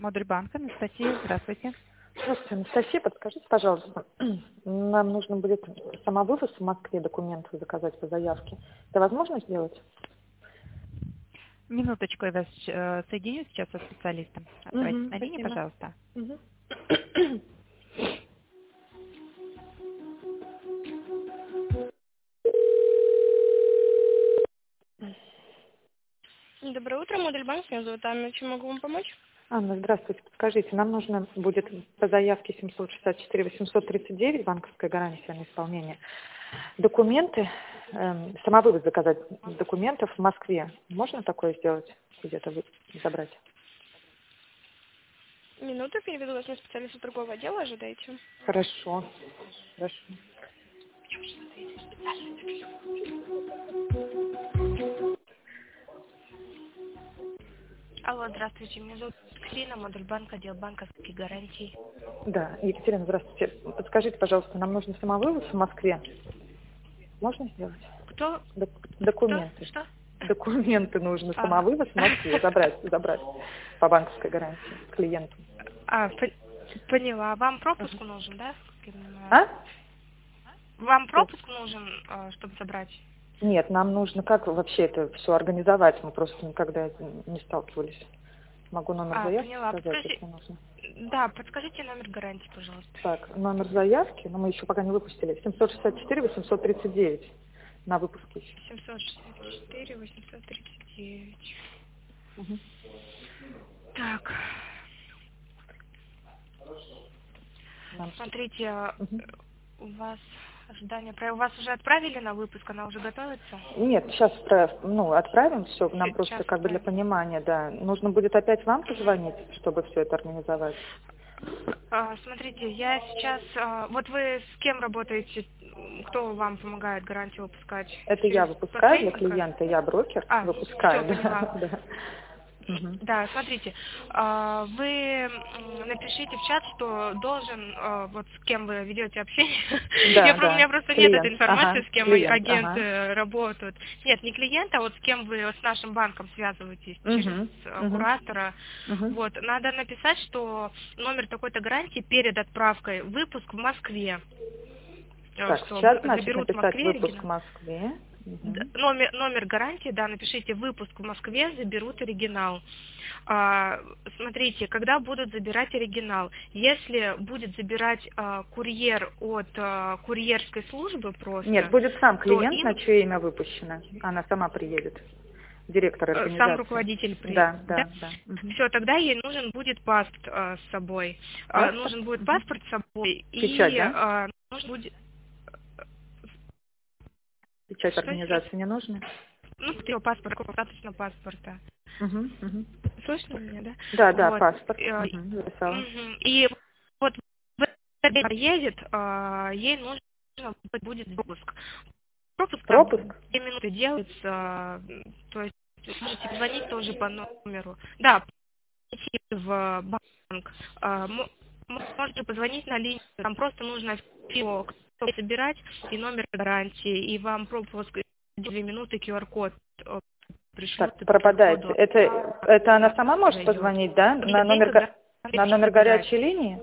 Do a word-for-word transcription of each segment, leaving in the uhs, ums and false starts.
Модуль банка. Анастасия, здравствуйте. Здравствуйте, Анастасия, подскажите, пожалуйста, нам нужно будет самовывоз в Москве документов заказать по заявке. Это возможно сделать? Минуточку, я вас э, соединю сейчас со специалистом. Оставайтесь Угу, на линии, спасибо. пожалуйста. Угу. Доброе утро, модуль банк. Меня зовут Анна. Чем могу вам помочь? Анна, здравствуйте, подскажите, нам нужно будет по заявке семьсот шестьдесят четыре восемьсот тридцать девять, банковская гарантия на исполнение, документы, эм, самовывоз заказать документов в Москве. Можно такое сделать, где-то вы- забрать? Минуту, переведу вас на специалиста торгового отдела. Ожидайте. Хорошо, хорошо. Алло, здравствуйте. Меня зовут Ксения, модуль банка, отдел банковских гарантий. Да, Екатерина, здравствуйте. Подскажите, пожалуйста, нам нужен самовывоз в Москве. Можно сделать? Кто? Док- Кто? документы. Что? Документы нужно, А, самовывоз в Москве, забрать, забрать по банковской гарантии клиенту. а, по- поняла. Вам пропуск нужен, да? Как я понимаю? А? Вам Что? пропуск нужен, а, чтобы забрать? Нет, нам нужно как вообще это все организовать, мы просто никогда этим не сталкивались. Могу номер А, заявки поняла. сказать, Подскажи... если нужно. Да, подскажите номер гарантии, пожалуйста. Так, номер заявки, но мы еще пока не выпустили, семьсот шестьдесят четыре восемьсот тридцать девять на выпуске еще. семьсот шестьдесят четыре восемьсот тридцать девять. Мгм. Так. Нам- Смотрите, а, Мгм. у вас ожидание, про- у вас уже отправили на выпуск, она уже готовится? Нет, сейчас ну, отправим все, нам просто Сейчас как бы для отправим. понимания, да. Нужно будет опять вам позвонить, чтобы все это организовать. А, смотрите, я сейчас, а, вот вы с кем работаете, кто вам помогает гарантию выпускать? Это я Через выпускаю для посредника? клиента, я брокер, А, все, выпускаю, поняла. да. да. Мгм. Да, смотрите, а, вы м, напишите в чат, что должен, а, вот с кем вы ведете общение. Я, Да, про- у да. меня просто нет этой Клиент, информации, ага, с кем и клиент, ага. агенты работают. Нет, не клиент, а вот с кем вы с нашим банком связываетесь через Угу, э, угу, куратора. угу. Вот, надо написать, что номер такой-то гарантии перед отправкой выпуск в Москве. Э, Так, Что сейчас, б- значит, заберут в написать Москве выпуск в оригинал. Москве. Д- Угу. Номер, номер гарантии, да, напишите выпуск в Москве, заберут оригинал. А, смотрите, когда будут забирать оригинал, если будет забирать а, курьер от а, курьерской службы Нет, просто, будет сам то клиент, на им чье имя выпущено. Она сама приедет. Директор э, сам организации. руководитель приедет. Да, да, да. Мгм. Все, тогда ей нужен будет паспорт а, с собой. А, Паспорт? нужен будет Мгм. паспорт с собой Печать, и да? а, нужен будет... Печать Что сейчас? организации не нужно? Ну, его паспорт, достаточно паспорта. Угу, угу. Слышно меня, да? Да, да, Вот. паспорт. Э, Угу, записала. мгм. И вот в это время едет, а, ей нужно будет пропуск. Пропуск там Пропуск? две минуты делается, а, то есть можете позвонить тоже по номеру. Да, идти в банк. А, мо- можете позвонить на линию, там просто нужно всего собирать и номер гарантии, и вам пропуск две минуты ку ар код пришлют, Так, и по ку ар пропадает. коду Это, это она сама может зайдет. позвонить, да? На номер, Деньги го- на еще номер забирать. горячей линии?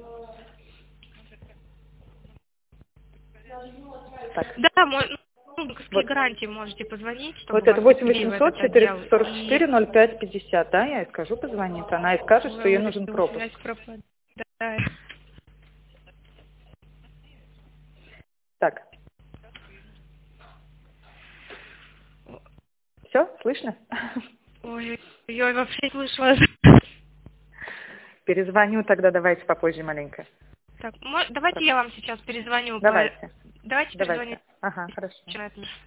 Так, Да, мой, ну, банковские вот. гарантии можете позвонить, чтобы Вот это вас восемь ввели в восемьсот этот отдел. четыреста сорок И четыре ноль пять пятьдесят, да, я ей скажу, позвонит. Она и скажет, что ей ой, нужен пропуск. связь пропадает. Так, все, слышно? Ой, я вообще не слышала. Перезвоню тогда, давайте попозже маленько. Так, мо- давайте я вам сейчас перезвоню. По... Давайте, Давайте перезвоню давайте. Ага, хорошо. на этом